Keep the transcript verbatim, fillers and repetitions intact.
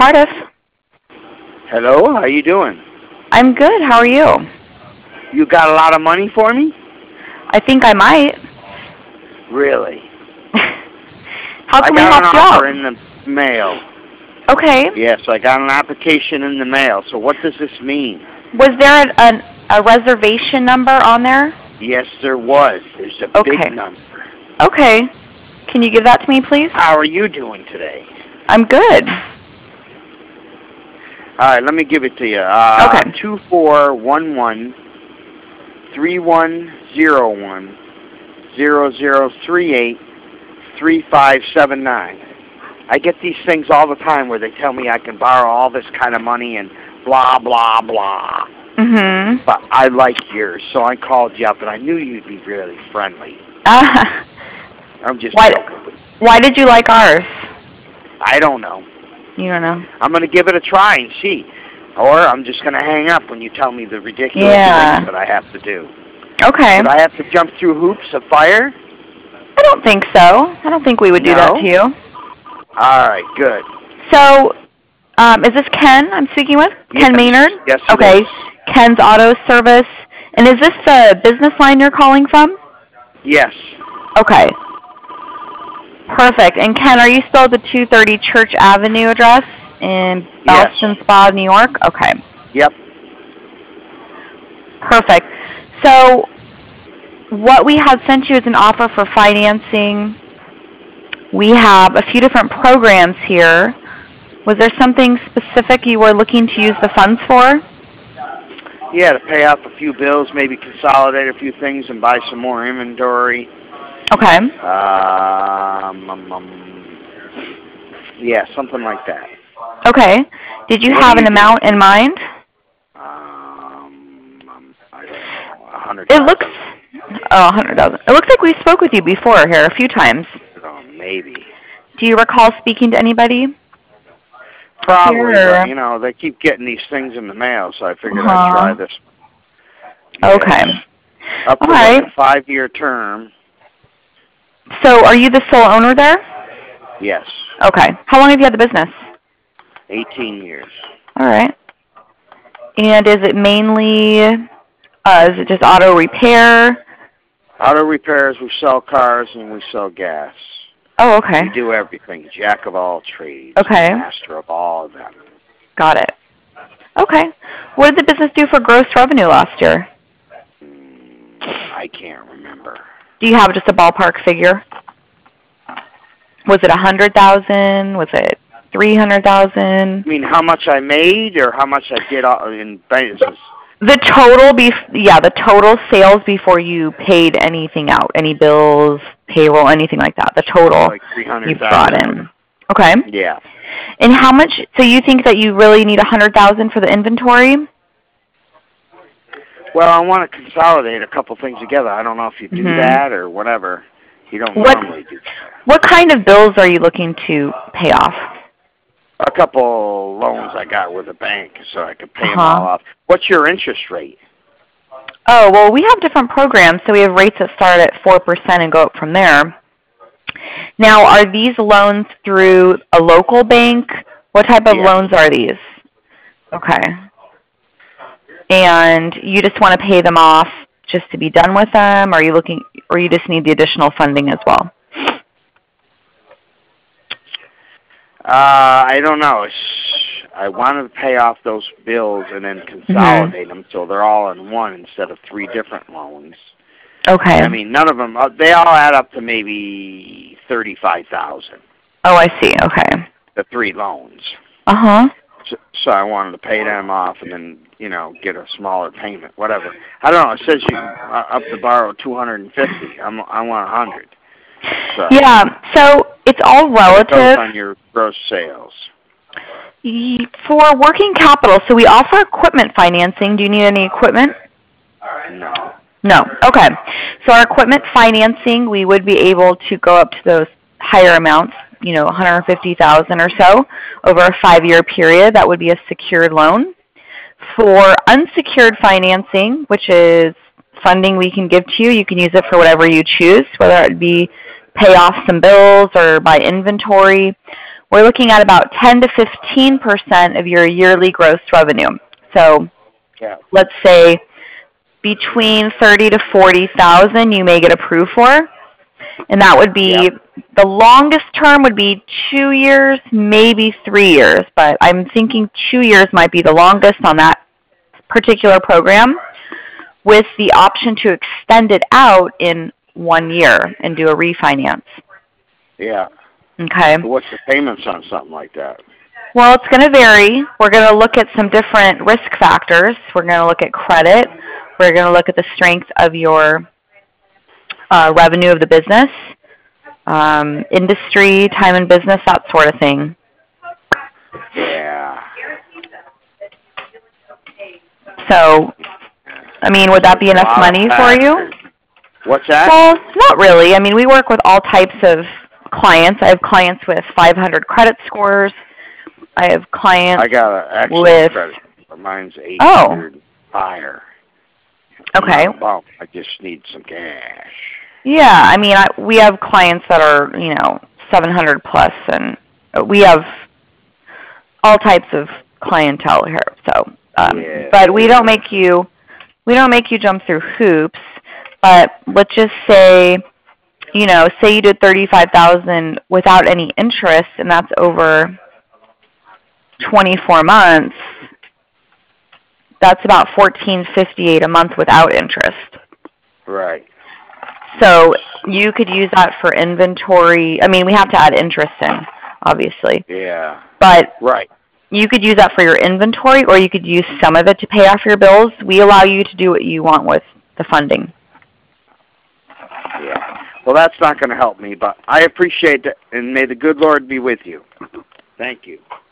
Cardiff. Hello, how you doing? I'm good. How are you? You got a lot of money for me? I think I might. Really? How can I we got help an you offer out? in the mail. Okay. Yes, I got an application in the mail. So what does this mean? Was there a, a, a reservation number on there? Yes, there was. There's a Okay. big number. Okay. Can you give that to me, please? How are you doing today? I'm good. All right, let me give it to you. Uh, Okay. two four one one three one zero one zero zero three eight three five seven nine. I get these things all the time where they tell me I can borrow all this kind of money and blah, blah, blah. Mm-hmm. But I like yours, so I called you up, and I knew you'd be really friendly. Uh, I'm just why, joking with you. why did you like ours? I don't know. You don't know. I'm going to give it a try and see. Or I'm just going to hang up when you tell me the ridiculous Yeah. things that I have to do. Okay. Did I have to jump through hoops of fire? I don't think so. I don't think we would do No? that to you. All right, good. So, um, is this Ken I'm speaking with? Yes. Ken Maynard? Yes, it Okay. is. Ken's Auto Service. And is this the business line you're calling from? Yes. Okay. Perfect. And Ken, are you still at the two thirty Church Avenue address in Yes. Boston Spa, New York? Okay. Yep. Perfect. So what we had sent you is an offer for financing. We have a few different programs here. Was there something specific you were looking to use the funds for? Yeah, to pay off a few bills, maybe consolidate a few things and buy some more inventory. Okay. Um, um, um, yeah, something like that. Okay. Did you What have do an you do? amount in mind? Um, um, I don't know, a hundred It thousand. looks, oh, one hundred thousand. It looks like we spoke with you before here a few times. Oh, maybe. Do you recall speaking to anybody? Probably, Sure. but, you know, they keep getting these things in the mail, so I figured Uh-huh. I'd try this. Okay. Yes. Up All to right. like a five-year term. So are you the sole owner there? Yes. Okay. How long have you had the business? eighteen years. All right. And is it mainly, uh, is it just auto repair? Auto repairs, we sell cars, and we sell gas. Oh, okay. We do everything. Jack of all trades. Okay. Master of all of them. Got it. Okay. What did the business do for gross revenue last year? Mm, I can't remember. Do you have just a ballpark figure? Was it a hundred thousand? Was it three hundred thousand? I mean, how much I made or how much I did in business? The total, be yeah, the total sales before you paid anything out, any bills, payroll, anything like that. The total Like three hundred you brought thousand. in. Okay. Yeah. And how much? So you think that you really need a hundred thousand for the inventory? Well, I want to consolidate a couple things together. I don't know if you do Mhm. that or whatever. You don't What- normally do that. What kind of bills are you looking to pay off? A couple loans I got with a bank so I could pay them Uh-huh. all off. What's your interest rate? Oh, well, we have different programs, so we have rates that start at four percent and go up from there. Now, are these loans through a local bank? What type of Yeah. loans are these? Okay. And you just want to pay them off just to be done with them, or are you looking, or you just need the additional funding as well? Uh, I don't know. It's, I wanted to pay off those bills and then consolidate them so they're all in one instead of three different loans. Okay. I mean, none of them, uh, they all add up to maybe thirty-five thousand Oh, I see. Okay. the three loans. Uh-huh. So, so I wanted to pay them off and then, you know, get a smaller payment, whatever. I don't know. It says you uh, up to borrow two hundred fifty. I'm, I want one hundred. So Yeah, so it's all it goes relative. on your gross sales. Y- For working capital, so we offer equipment financing. Do you need any equipment? No. No. Okay. So our equipment financing, we would be able to go up to those higher amounts, you know, one hundred fifty thousand dollars or so over a five-year period. That would be a secured loan. For unsecured financing, which is funding we can give to you, you can use it for whatever you choose, whether it be pay off some bills or buy inventory. we're looking at about ten to fifteen percent of your yearly gross revenue. So Yeah. let's say between thirty to forty thousand you may get approved for. And that would be, Yep. the longest term would be two years, maybe three years. But I'm thinking two years might be the longest on that particular program, with the option to extend it out in one year and do a refinance. Yeah. Okay. So what's the payments on something like that? Well, it's going to vary. We're going to look at some different risk factors. We're going to look at credit. We're going to look at the strength of your uh, revenue of the business, um, industry, time in business, that sort of thing. Yeah. So, I mean, would that be enough money for you? What's that? Well, not really. I mean, we work with all types of clients. I have clients with five hundred credit scores. I have clients I got an excellent with credit. Mine's eight hundred oh. higher. Okay. Well, I just need some cash. Yeah, I mean, I, we have clients that are, you know, seven hundred plus, and we have all types of clientele here. So, um, yeah. but we don't make you, we don't make you jump through hoops. But let's just say, you know, say you did thirty-five thousand without any interest, and that's over twenty-four months. That's about fourteen fifty-eight a month without interest. Right. So you could use that for inventory. I mean, we have to add interest in, obviously. Yeah. But right. You could use that for your inventory, or you could use some of it to pay off your bills. We allow you to do what you want with the funding. Yeah. Well, that's not going to help me, but I appreciate it, and may the good Lord be with you. Thank you.